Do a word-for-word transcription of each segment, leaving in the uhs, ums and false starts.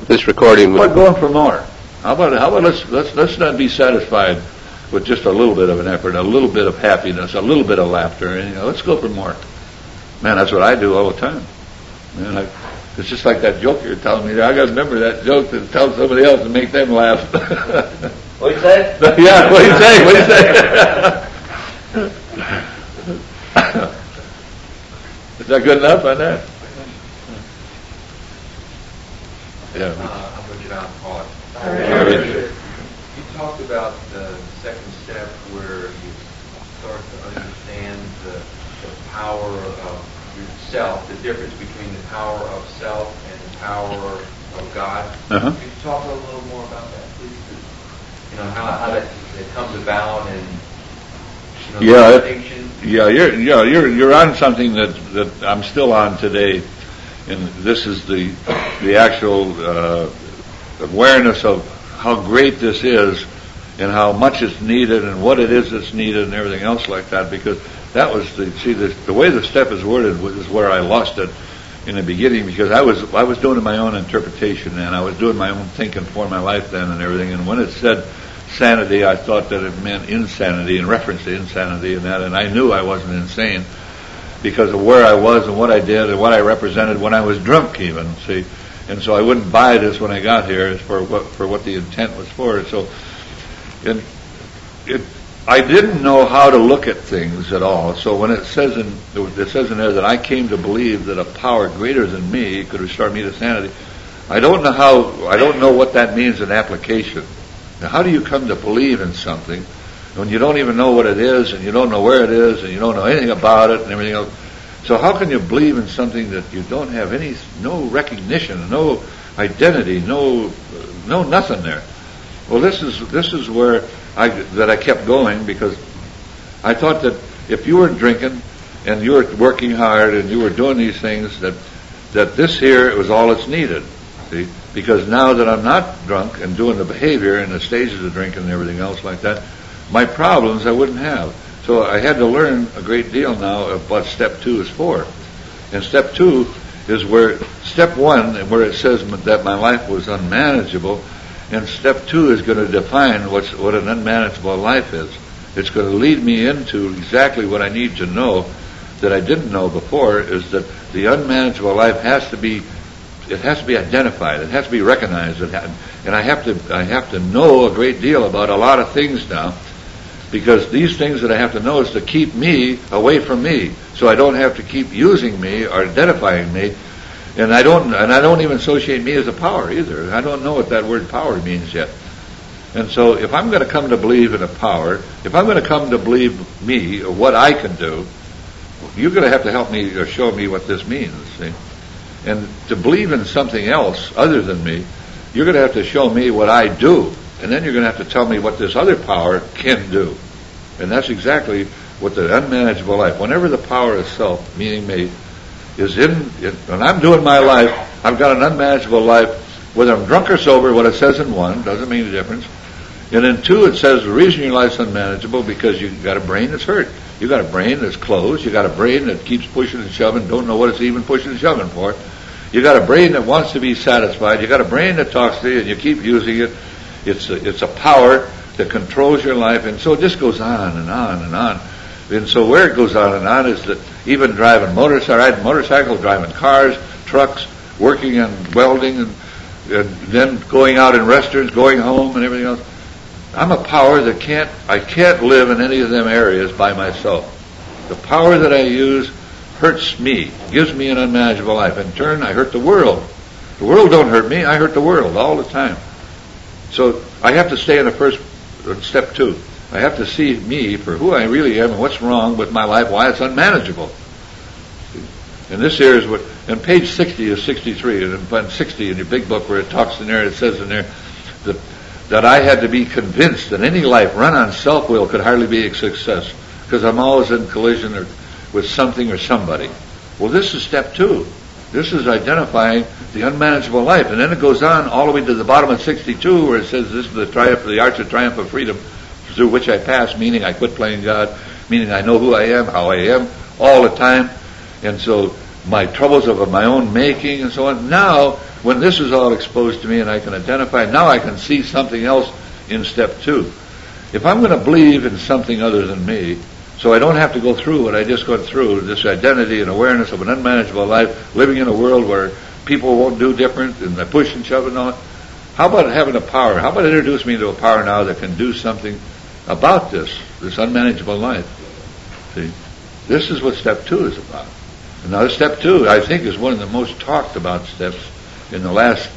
this recording How would... about going for more? How about, how about let's, let's, let's not be satisfied with just a little bit of an effort, a little bit of happiness, a little bit of laughter. And, you know, let's go for more. Man, that's what I do all the time. Man, I, it's just like that joke you're telling me. I got to remember that joke to tell somebody else and make them laugh. What you say? Yeah, what do you say? What do you say? Is that good enough on that? Yeah. Uh, I'm going to get alcoholic. Right. You talked about the second step where you start to understand the, the power of yourself, the difference between the power of self and the power of God. Uh-huh. Could you talk a little more about that, please? You know, how, how that it comes about and you know, Yeah, the it- distinction. Yeah, you're yeah you're you're on something that that I'm still on today, and this is the the actual uh, awareness of how great this is, and how much it's needed, and what it is that's needed, and everything else like that. Because that was the see the the way the step is worded is where I lost it in the beginning, because I was I was doing my own interpretation and I was doing my own thinking for my life then and everything. And when it said sanity, I thought that it meant insanity, in reference to insanity and that, and I knew I wasn't insane because of where I was and what I did and what I represented when I was drunk even, see. And so I wouldn't buy this when I got here for what for what the intent was for. So and it I didn't know how to look at things at all. So when it says in it says in there that I came to believe that a power greater than me could restore me to sanity, I don't know how I don't know what that means in application. Now, how do you come to believe in something when you don't even know what it is, and you don't know where it is, and you don't know anything about it, and everything else? So how can you believe in something that you don't have any, no recognition, no identity, no, no nothing there? Well, this is this is where I that I kept going, because I thought that if you were drinking and you were working hard and you were doing these things, that that this here was all that's needed. See? Because now that I'm not drunk and doing the behavior and the stages of drinking and everything else like that, my problems I wouldn't have. So I had to learn a great deal now of what step two is for. And step two is where step one, where it says that my life was unmanageable, and step two is going to define what's, what an unmanageable life is. It's going to lead me into exactly what I need to know that I didn't know before, is that the unmanageable life has to be It has to be identified. It has to be recognized. And I have to I have to know a great deal about a lot of things now, because these things that I have to know is to keep me away from me, so I don't have to keep using me or identifying me. And I don't and I don't even associate me as a power either. I don't know what that word power means yet. And so if I'm going to come to believe in a power, if I'm going to come to believe me or what I can do, you're going to have to help me or show me what this means. See? And to believe in something else other than me, you're going to have to show me what I do. And then you're going to have to tell me what this other power can do. And that's exactly what the unmanageable life, whenever the power of self, meaning me, is in, in, when I'm doing my life, I've got an unmanageable life, whether I'm drunk or sober, what it says in one, doesn't mean a difference. And in two, it says the reason your life's unmanageable because you've got a brain that's hurt. You've got a brain that's closed. You've got a brain that keeps pushing and shoving, don't know what it's even pushing and shoving for. You've got a brain that wants to be satisfied. You've got a brain that talks to you, and you keep using it. It's a, it's a power that controls your life, and so it just goes on and on and on. And so where it goes on and on is that even driving motorcycles, riding motorcycles, driving cars, trucks, working and welding, and, and then going out in restaurants, going home, and everything else. I'm a power that can't, I can't live in any of them areas by myself. The power that I use hurts me, gives me an unmanageable life. In turn, I hurt the world. The world don't hurt me, I hurt the world all the time. So I have to stay in the first, step two. I have to see me for who I really am and what's wrong with my life, why it's unmanageable. And this here is what, and page sixty is sixty-three, and on sixty in your big book where it talks in there, it says in there that that I had to be convinced that any life run on self-will could hardly be a success, because I'm always in collision or, with something or somebody. Well, this is step two. This is identifying the unmanageable life. And then it goes on all the way to the bottom of sixty-two, where it says this is the triumph, the arch of triumph of freedom, through which I pass, meaning I quit playing God, meaning I know who I am, how I am, all the time. And so my troubles of my own making and so on. Now, when this is all exposed to me and I can identify, now I can see something else in step two. If I'm going to believe in something other than me, so I don't have to go through what I just went through, this identity and awareness of an unmanageable life, living in a world where people won't do different and they push and shove and all that, how about having a power? How about introduce me to a power now that can do something about this, this unmanageable life? See, this is what step two is about. And now step two, I think, is one of the most talked about steps in the last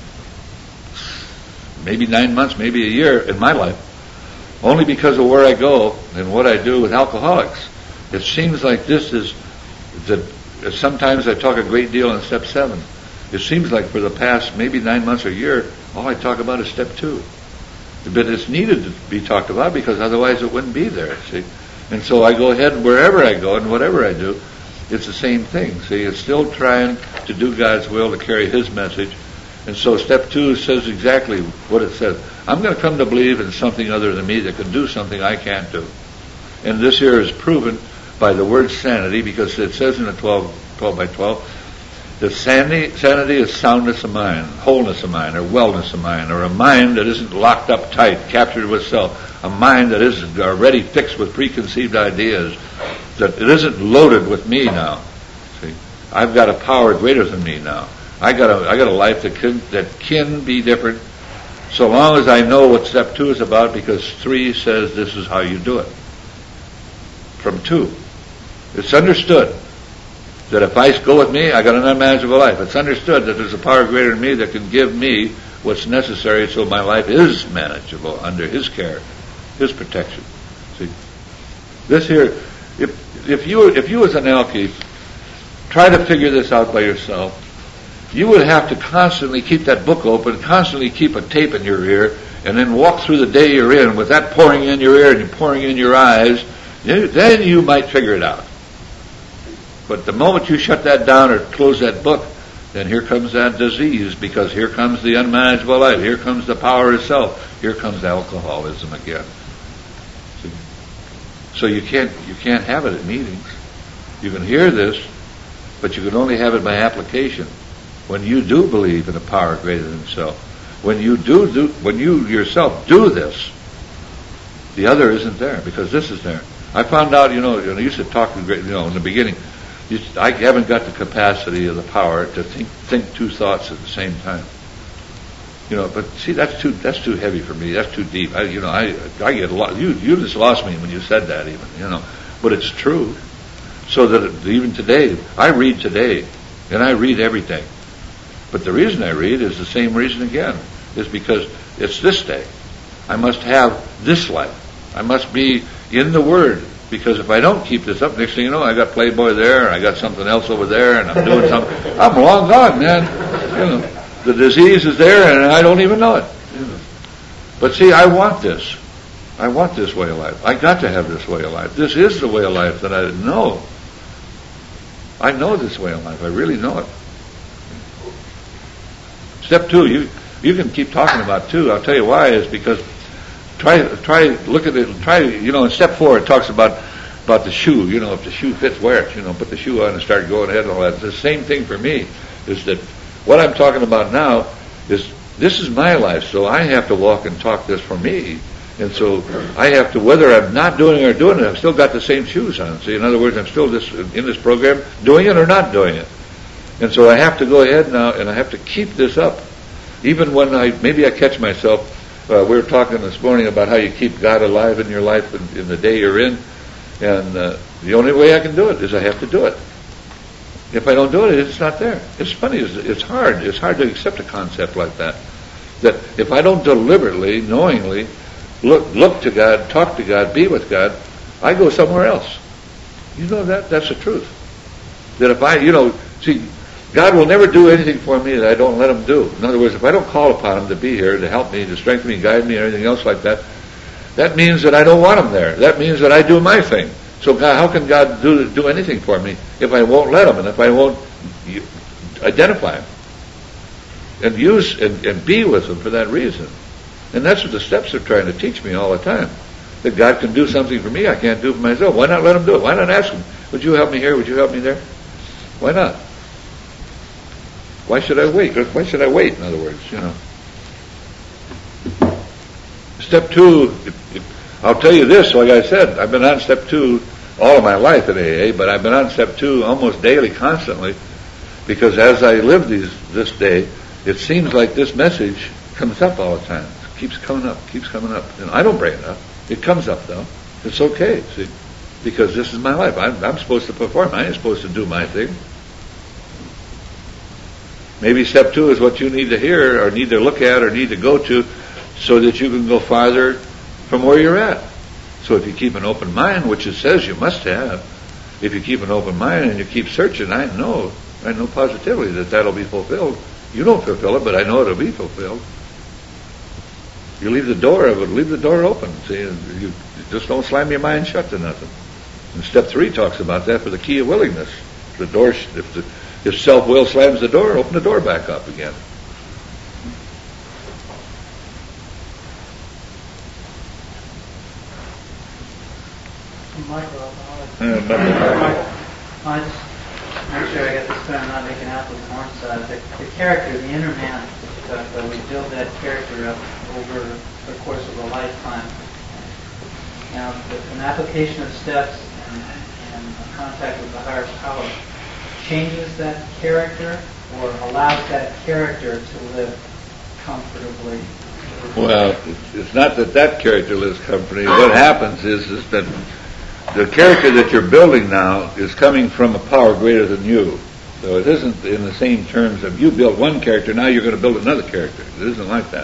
maybe nine months, maybe a year in my life. Only because of where I go and what I do with alcoholics. It seems like this is the, sometimes I talk a great deal on step seven. It seems like for the past maybe nine months or a year, all I talk about is step two. But it's needed to be talked about because otherwise it wouldn't be there, see. And so I go ahead wherever I go and whatever I do, it's the same thing. See, it's still trying to do God's will, to carry His message. And so step two says exactly what it says. I'm going to come to believe in something other than me that can do something I can't do. And this here is proven by the word sanity, because it says in the twelve, twelve by twelve, that sanity, sanity is soundness of mind, wholeness of mind, or wellness of mind, or a mind that isn't locked up tight, captured with self, a mind that isn't already fixed with preconceived ideas, that it isn't loaded with me now. See, I've got a power greater than me now. I got a I got a life that can that can be different, so long as I know what step two is about, because three says this is how you do it. From two, it's understood that if I go with me, I got an unmanageable life. It's understood that there's a power greater than me that can give me what's necessary so my life is manageable under His care, His protection. See, this here, if if you if you as an alky try to figure this out by yourself, you would have to constantly keep that book open, constantly keep a tape in your ear, and then walk through the day you're in with that pouring in your ear and pouring in your eyes. Then you might figure it out. But the moment you shut that down or close that book, then here comes that disease, because here comes the unmanageable life. Here comes the power itself. Here comes alcoholism again. See? So you can't you can't have it at meetings. You can hear this, but you can only have it by application. When you do believe in a power greater than self, when you do, do when you yourself do this, the other isn't there, because this is there. I found out, you know, I used to talk, you know, in the beginning, I haven't got the capacity or the power to think think two thoughts at the same time. You know, but see, that's too that's too heavy for me. That's too deep. I, you know, I I get a lot. You you just lost me when you said that, even. You know, but it's true. So that it, even today, I read today, and I read everything. But the reason I read is the same reason again, is because it's this day. I must have this life. I must be in the Word, because if I don't keep this up, next thing you know, I got Playboy there, and I got something else over there, and I'm doing something. I'm long gone, man. You know, the disease is there, and I don't even know it. You know. But see, I want this. I want this way of life. I got to have this way of life. This is the way of life that I know. I know this way of life. I really know it. Step two, you you can keep talking about two. I'll tell you why, is because try try look at it. Try you know in step four it talks about about the shoe. You know, if the shoe fits, wear it. You know, put the shoe on and start going ahead and all that. It's the same thing for me. Is that what I'm talking about now? Is this is my life, so I have to walk and talk this for me, and so I have to, whether I'm not doing it or doing it, I've still got the same shoes on. See, in other words, I'm still this in this program, doing it or not doing it. And so I have to go ahead now, and I have to keep this up. Even when I, maybe I catch myself, uh, we were talking this morning about how you keep God alive in your life in, in the day you're in, and uh, the only way I can do it is I have to do it. If I don't do it, it's not there. It's funny, it's, it's hard. It's hard to accept a concept like that. That if I don't deliberately, knowingly, look look to God, talk to God, be with God, I go somewhere else. You know that? That's the truth. That if I, you know, see, God will never do anything for me that I don't let Him do. In other words, if I don't call upon Him to be here, to help me, to strengthen me, guide me, or anything else like that, that means that I don't want Him there. That means that I do my thing. So God, how can God do do anything for me if I won't let Him, and if I won't identify Him and use and, and be with Him for that reason? And that's what the steps are trying to teach me all the time. That God can do something for me I can't do for myself. Why not let Him do it? Why not ask Him, would you help me here? Would you help me there? Why not? Why should I wait? Why should I wait, in other words, you know? Step two, it, it, I'll tell you this, like I said, I've been on step two all of my life in A A, but I've been on step two almost daily, constantly, because as I live these, this day, it seems like this message comes up all the time. It keeps coming up, keeps coming up. You know, I don't bring it up. It comes up, though. It's okay, see, because this is my life. I'm, I'm supposed to perform. I ain't supposed to do my thing. Maybe step two is what you need to hear, or need to look at, or need to go to, so that you can go farther from where you're at. So if you keep an open mind, which it says you must have, if you keep an open mind and you keep searching, I know, I know positively that that'll be fulfilled. You don't fulfill it, but I know it'll be fulfilled. You leave the door, but leave the door open. See, you just don't slam your mind shut to nothing. And step three talks about that for the key of willingness. The door, if the if self-will slams the door, open the door back up again. Michael, Uh, Michael, I just make sure I get this clear. I'm not making apples and oranges out of it. The, the character, the inner man, that, that we build that character up over the course of a lifetime. Now, the, an application of steps and, and contact with the higher power changes that character, or allows that character to live comfortably. Well, it's not that that character lives comfortably. What happens is, is that the character that you're building now is coming from a power greater than you. So it isn't in the same terms of you built one character, now you're going to build another character. It isn't like that.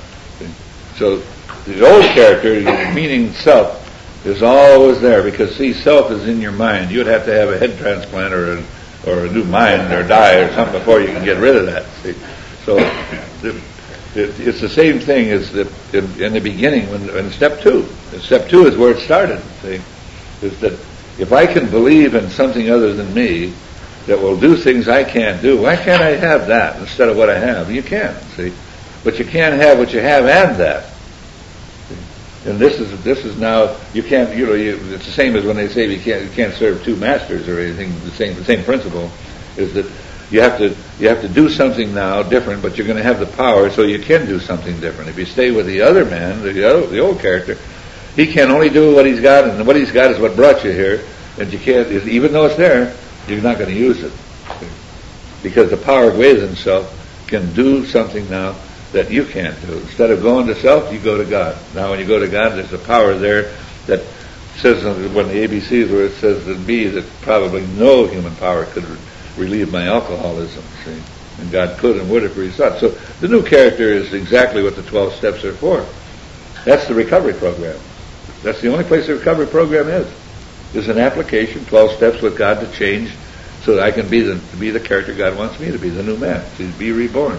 So the old character, meaning self, is always there, because, see, self is in your mind. You'd have to have a head transplant or a, or a new mind or die or something before you can get rid of that. See? So the, it, it's the same thing as the, in, in the beginning, when in step two. Step two is where it started. See? Is that if I can believe in something other than me that will do things I can't do, why can't I have that instead of what I have? You can, see, but you can't have what you have and that. See? And this is this is now you can't you know you, it's the same as when they say you can't you can't serve two masters or anything. The same the same principle is that you have to you have to do something now different, but you're going to have the power so you can do something different. If you stay with the other man, the other, the old character, he can only do what he's got, and what he's got is what brought you here. And you can't, even though it's there, you're not going to use it, because the power greater than self can do something now that you can't do. Instead of going to self, you go to God. Now, when you go to God, there's a power there that says when the A B Cs where it says in B that probably no human power could re- relieve my alcoholism. See, and God could and would if He sought. So the new character is exactly what the twelve steps are for. That's the recovery program. That's the only place the recovery program is. Is an application, twelve steps with God to change, so that I can be the to be the character God wants me to be, the new man, to be reborn.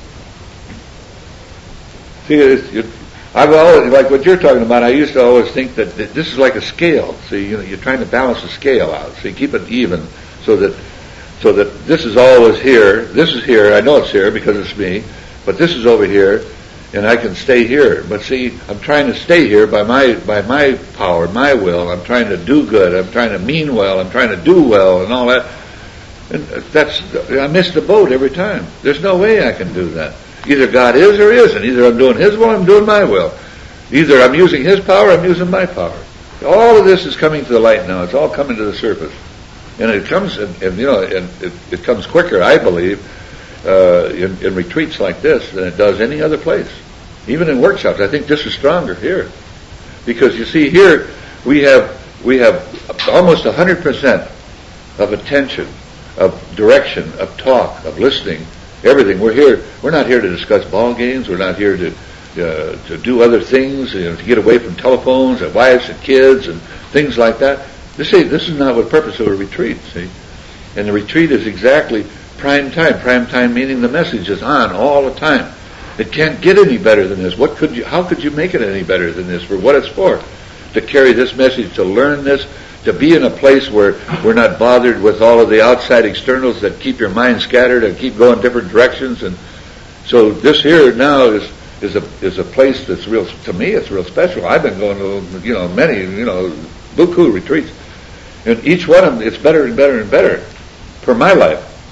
See, it's, it, I've always, like what you're talking about, I used to always think that, that this is like a scale. See, you know, you're trying to balance the scale out. So you keep it even, so that so that this is always here. This is here. I know it's here because it's me, but this is over here. And I can stay here. But see, I'm trying to stay here by my by my power, my will. I'm trying to do good. I'm trying to mean well. I'm trying to do well and all that. And that's, I miss the boat every time. There's no way I can do that. Either God is or isn't. Either I'm doing His will or I'm doing my will. Either I'm using His power or I'm using my power. All of this is coming to the light now. It's all coming to the surface. And it comes, and, and you know, and it, it comes quicker, I believe, Uh, in, in retreats like this than it does any other place. Even in workshops, I think this is stronger here, because you see here we have we have almost a hundred percent of attention, of direction, of talk, of listening, everything. We're here. We're not here to discuss ball games. We're not here to uh, to do other things. You know, to get away from telephones and wives and kids and things like that. This see, this is not the purpose of a retreat. See, and the retreat is exactly prime time. Prime time meaning the message is on all the time. It can't get any better than this. What could you? How could you make it any better than this? For what it's for, to carry this message, to learn this, to be in a place where we're not bothered with all of the outside externals that keep your mind scattered and keep going different directions. And so this here now is is a is a place that's real. To me, it's real special. I've been going to you know many you know buku retreats, and each one of them it's better and better and better for my life.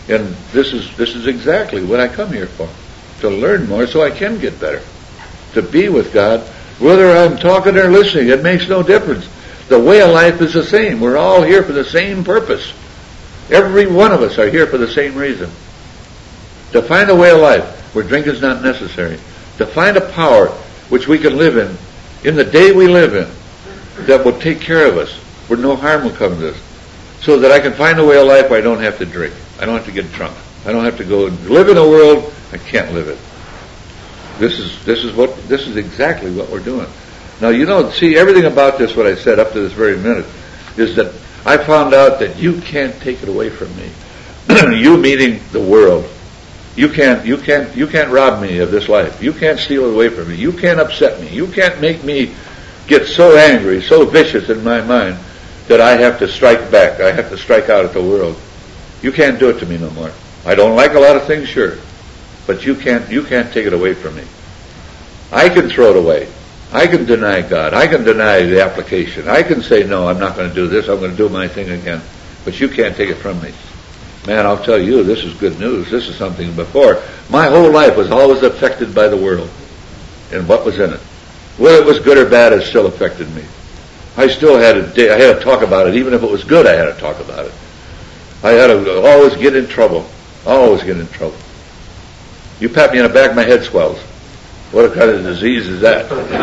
And this is this is exactly what I come here for, to learn more so I can get better, to be with God. Whether I'm talking or listening, it makes no difference. The way of life is the same. We're all here for the same purpose. Every one of us are here for the same reason. To find a way of life where drink is not necessary. To find a power which we can live in, in the day we live in, that will take care of us, where no harm will come to us. So that I can find a way of life where I don't have to drink. I don't have to get drunk. I don't have to go and live in a world I can't live in. This is this is what this is exactly what we're doing. Now, you know, see, everything about this, what I said up to this very minute, is that I found out that you can't take it away from me. You meaning the world. You can't, you can't, you can't rob me of this life. You can't steal it away from me. You can't upset me. You can't make me get so angry, so vicious in my mind that I have to strike back. I have to strike out at the world. You can't do it to me no more. I don't like a lot of things, sure, but you can't, you can't take it away from me. I can throw it away. I can deny God. I can deny the application. I can say, no, I'm not going to do this. I'm going to do my thing again. But you can't take it from me. Man, I'll tell you, this is good news. This is something before. My whole life was always affected by the world and what was in it. Whether it was good or bad, it still affected me. I still had to, I had to talk about it. Even if it was good, I had to talk about it. I had to always get in trouble. Always get in trouble. You pat me on the back, my head swells. What kind of disease is that?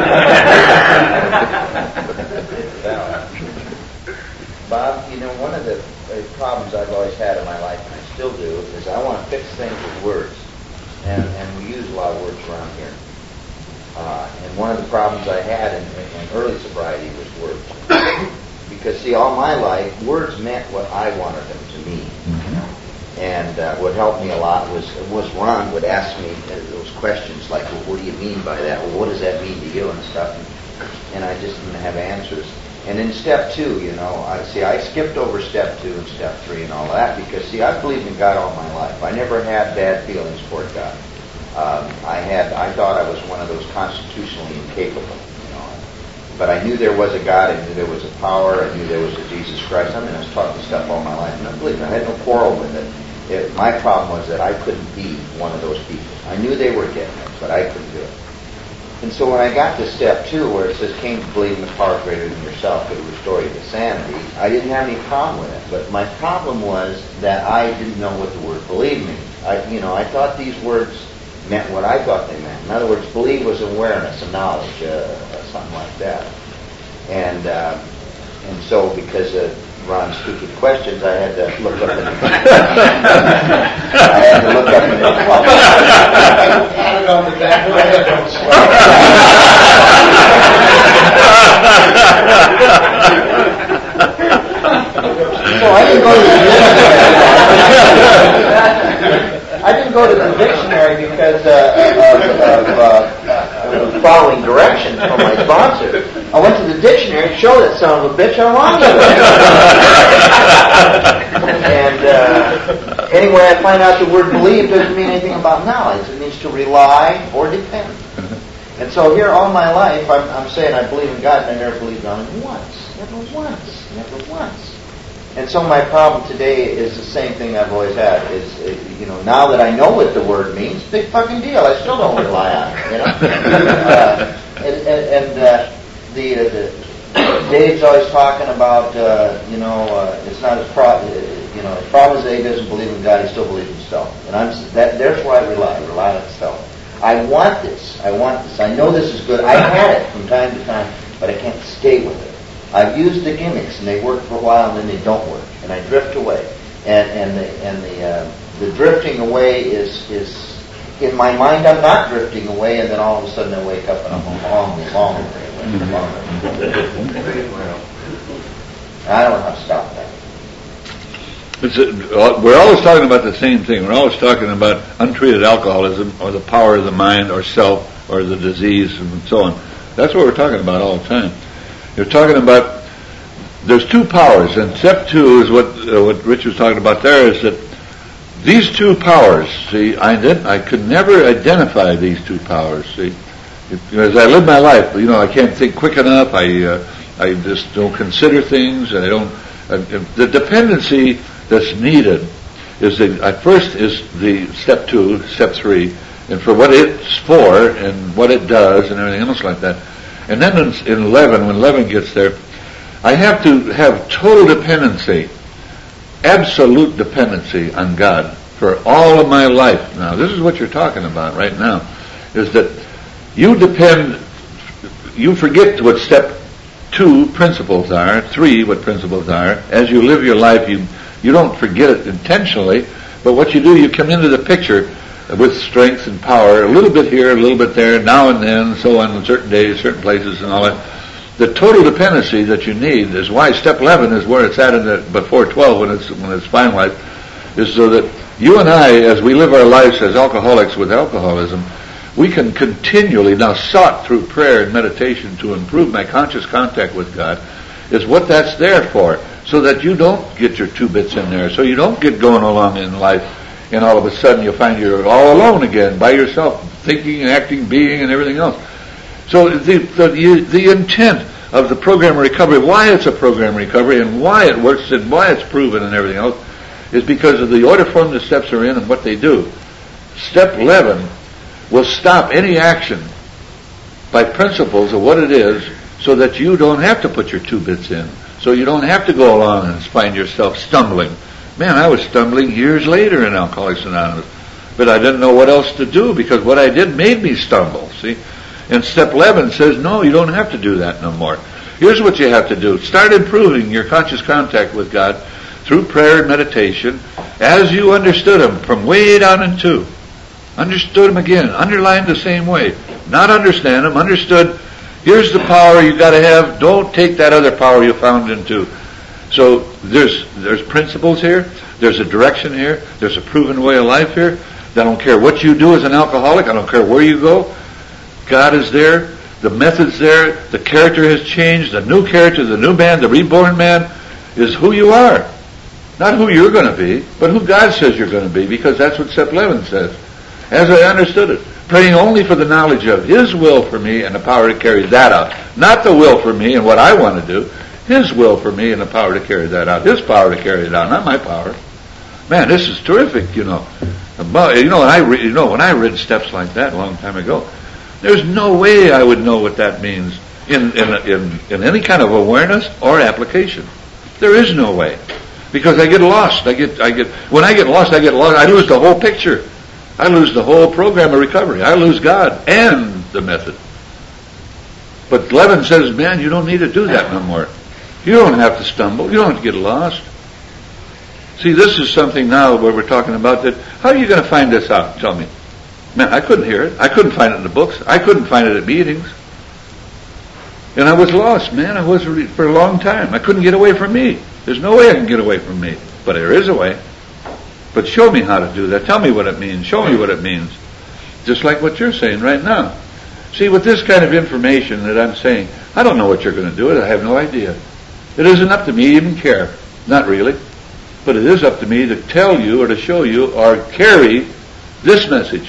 Bob, you know, one of the problems I've always had in my life, and I still do, is I want to fix things with words. And, and we use a lot of words around here. Uh, and one of the problems I had in, in early sobriety was words. Because, see, all my life, words meant what I wanted them to mean. Mm-hmm. And uh, what helped me a lot was was Ron would ask me those questions like, well, what do you mean by that? Well, what does that mean to you and stuff? And, and I just didn't have answers. And in step two, you know, I see I skipped over step two and step three and all that because, see, I've believed in God all my life. I never had bad feelings toward God. Um, I had, I thought I was one of those constitutionally incapable, you know. But I knew there was a God. I knew there was a power. I knew there was a Jesus Christ. I mean, I was taught this stuff all my life, and I believed it. I had no quarrel with it. It, my problem was that I couldn't be one of those people. I knew they were getting it, but I couldn't do it. And so when I got to step two, where it says, came to believe in the power greater than yourself could restore you to sanity, I didn't have any problem with it. But my problem was that I didn't know what the word believe meant. I, you know, I thought these words meant what I thought they meant. In other words, believe was awareness, a knowledge, uh, something like that. And uh, and so because of Ron's stupid questions, I had to look up in I had to look up in the pat it on the back of the head, don't swear. So I didn't go to the dictionary. I didn't go to the dictionary because uh, of, of, uh, of following directions from my sponsor. I went to the dictionary to show that son of a bitch how wrong it was. And uh, anyway, I find out the word believe doesn't mean anything about knowledge. It means to rely or depend. And so here all my life, I'm, I'm saying I believe in God, and I never believed on Him once. Never once. Never once. And so my problem today is the same thing I've always had. Is, you know, now that I know what the word means, big fucking deal. I still don't rely on it. You know, uh, and, and, and uh, the, uh, the Dave's always talking about, uh, you know, uh, it's not his problem. You know, his problem is Dave doesn't believe in God. He still believes in himself. And I'm that. There's where I rely. I rely on himself. I want this. I want this. I know this is good. I had it from time to time, but I can't stay with it. I've used the gimmicks, and they work for a while, and then they don't work, and I drift away. And and the and the uh, the drifting away is is in my mind. I'm not drifting away, and then all of a sudden I wake up and I'm long, long way away. I don't know how to stop that. It's a, we're always talking about the same thing. We're always talking about untreated alcoholism, or the power of the mind, or self, or the disease, and so on. That's what we're talking about all the time. You're talking about, there's two powers, and step two is what uh, what Rich was talking about there, is that these two powers, see, I didn't, I could never identify these two powers, see. If, as I live my life, you know, I can't think quick enough, I uh, I just don't consider things, and I don't, uh, the dependency that's needed is the, at first is the step two, step three, and for what it's for and what it does and everything else like that. And then in, in eleven, when eleven gets there, I have to have total dependency, absolute dependency on God for all of my life. Now, this is what you're talking about right now, is that you depend, you forget what step two principles are, three what principles are. As you live your life, you you don't forget it intentionally, but what you do, you come into the picture with strength and power, a little bit here, a little bit there, now and then, so on, on certain days, certain places, and all that. The total dependency that you need is why step eleven is where it's at in the, before twelve when it's when it's finalized, is so that you and I, as we live our lives as alcoholics with alcoholism, we can continually, now sought through prayer and meditation to improve my conscious contact with God, is what that's there for, so that you don't get your two bits in there, so you don't get going along in life and all of a sudden you find you're all alone again, by yourself, thinking, acting, being, and everything else. So the, the the intent of the program of recovery, why it's a program of recovery, and why it works, and why it's proven, and everything else, is because of the order form the steps are in and what they do. Step eleven will stop any action by principles of what it is, so that you don't have to put your two bits in, so you don't have to go along and find yourself stumbling. Man, I was stumbling years later in Alcoholics Anonymous, but I didn't know what else to do because what I did made me stumble, see? And step eleven says, no, you don't have to do that no more. Here's what you have to do. Start improving your conscious contact with God through prayer and meditation as you understood Him from way down in two. Understood Him again, underlined the same way. Not understand Him, understood, here's the power you got to have, don't take that other power you found in two. So there's there's principles here, there's a direction here, there's a proven way of life here. I don't care what you do as an alcoholic, I don't care where you go. God is there, the method's there, the character has changed, the new character, the new man, the reborn man is who you are. Not who you're going to be, but who God says you're going to be, because that's what step eleven says. As I understood it, praying only for the knowledge of His will for me and the power to carry that out. Not the will for me and what I want to do, His will for me and the power to carry that out. His power to carry it out, not my power. Man, this is terrific, you know. You know, when I re- you know, when I read steps like that a long time ago, there's no way I would know what that means in, in, in, in any kind of awareness or application. There is no way. Because I get lost. I get, I get, when I get lost, I get lost. I lose the whole picture. I lose the whole program of recovery. I lose God and the method. But eleven says, man, you don't need to do that no more. You don't have to stumble. You don't have to get lost. See, this is something now where we're talking about that. How are you going to find this out? Tell me. Man, I couldn't hear it. I couldn't find it in the books. I couldn't find it at meetings. And I was lost, man. I was for a long time. I couldn't get away from me. There's no way I can get away from me. But there is a way. But show me how to do that. Tell me what it means. Show me what it means. Just like what you're saying right now. See, with this kind of information that I'm saying, I don't know what you're going to do with it. I have no idea. It isn't up to me to even care. Not really. But it is up to me to tell you or to show you or carry this message.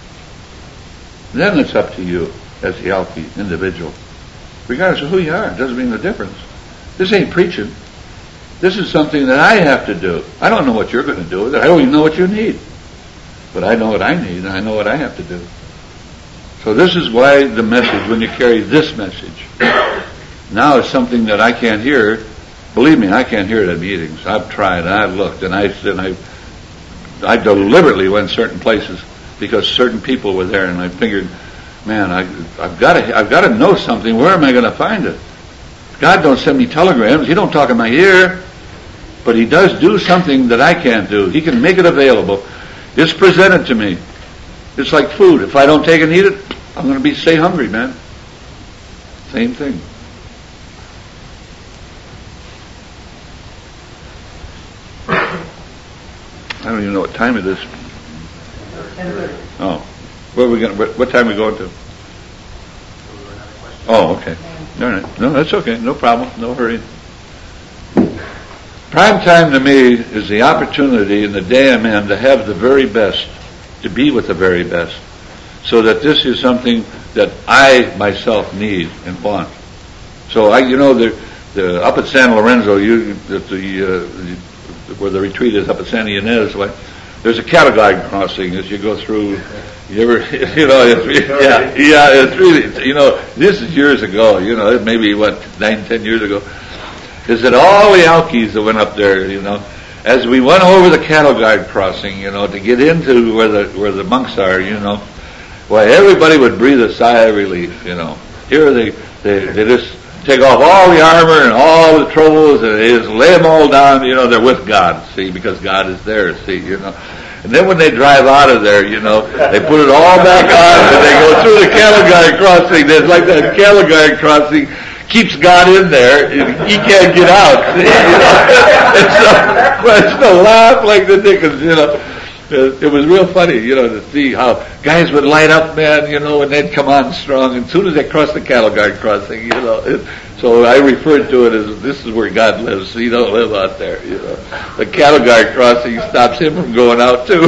Then it's up to you as the healthy individual. Regardless of who you are, it doesn't mean the difference. This ain't preaching. This is something that I have to do. I don't know what you're going to do with it. I don't even know what you need. But I know what I need, and I know what I have to do. So this is why the message, when you carry this message, now it's something that I can't hear. Believe me, I can't hear it at meetings. I've tried, and I've looked, and I and I, I deliberately went certain places because certain people were there, and I figured, man, I, I've got to, I've got to know something. Where am I going to find it? God don't send me telegrams. He don't talk in my ear, but He does do something that I can't do. He can make it available. It's presented to me. It's like food. If I don't take and eat it, I'm going to be stay hungry, man. Same thing. I don't even know what time it is. Oh, where are we going? What time are we going to? Oh, okay. All right. No, that's okay. No problem. No hurry. Prime time to me is the opportunity in the day I'm in to have the very best, to be with the very best, so that this is something that I myself need and want. So I, you know, the, the up at San Lorenzo, you, the, the, uh, the where the retreat is up at Santa Ynez, like, there's a cattle guide crossing as you go through. You ever, you know, it's, yeah, yeah, it's really, you know, this is years ago, you know, maybe what, nine, ten years ago. Is that all the Alkies that went up there, you know, as we went over the cattle guard crossing, you know, to get into where the where the monks are, you know, well, everybody would breathe a sigh of relief, you know. Here they they they just take off all the armor and all the troubles and they just lay them all down, you know, they're with God, see, because God is there, see, you know. And then when they drive out of there, you know, they put it all back on and they go through the cattle guard crossing. There's like that cattle guard crossing keeps God in there, and he can't get out. See, you know? And so, well, it's to laugh like the dickens, you know. It was real funny, you know, to see how guys would light up, man, you know, and they'd come on strong. And as soon as they crossed the cattle guard crossing, you know, it, so I referred to it as this is where God lives. So you don't live out there, you know. The cattle guard crossing stops him from going out too.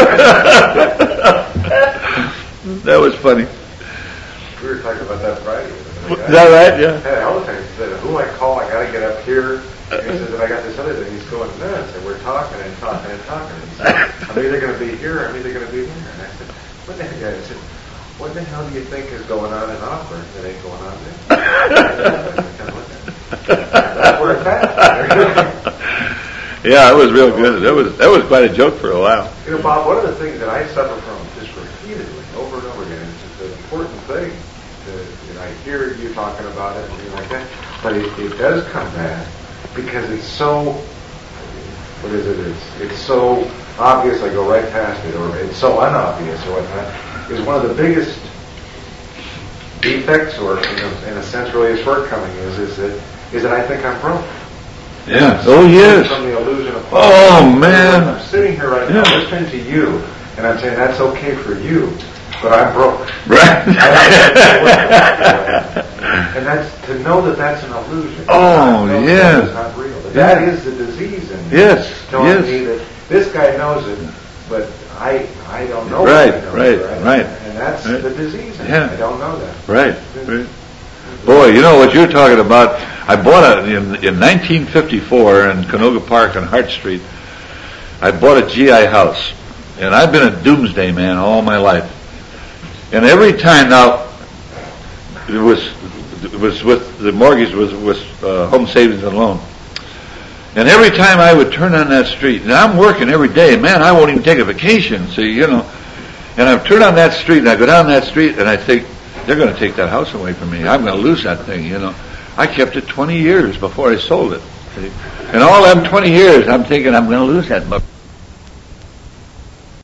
That was funny. We were talking about that Friday. Is that right? Yeah. Hey, all the time he said, "Who I call? I got to get up here." And he says, "And I got this other thing." He's going nuts, and we're talking and talking and talking. And he said, "I'm either going to be here or I'm either going to be there." And I said, "What the heck?" I said, "What the hell do you think is going on in Auburn that ain't going on there?" That's where it's at. Yeah, it was real good. That was that was quite a joke for a while. You know, Bob, one of the things that I suffer from just repeatedly, over and over again, is just an important thing. That, you know, I hear you talking about it and things like that, but it, it does come back because it's so, what is it? It's, it's so obvious. I go right past it, or it's so unobvious, or whatnot. Is one of the biggest defects, or in a, in a sense, really a shortcoming, is is that is that I think I'm broke. Yeah. Oh yes. From the illusion of oh man. I'm sitting here right yeah. now listening to you, and I'm saying that's okay for you, but I'm broke. Right. And that's to know that that's an illusion. Oh yeah. That is not real. That, that yeah. is the disease in me. Yes. Telling yes. me that this guy knows it, but I I don't know. Right. What I know, right. right. Right. And that's right. the disease in yeah. me. I don't know that. Right. Right. Boy, you know what you're talking about. I bought a in, in nineteen fifty-four in Canoga Park on Hart Street. I bought a G I house, and I've been a doomsday man all my life. And every time now, it was it was with the mortgage was with uh, Home Savings and Loan. And every time I would turn on that street, and I'm working every day, man, I won't even take a vacation. See, you know, and I turn on that street, and I go down that street, and I think, they're going to take that house away from me. I'm going to lose that thing, you know. I kept it twenty years before I sold it. See? And all them twenty years, I'm thinking I'm going to lose that.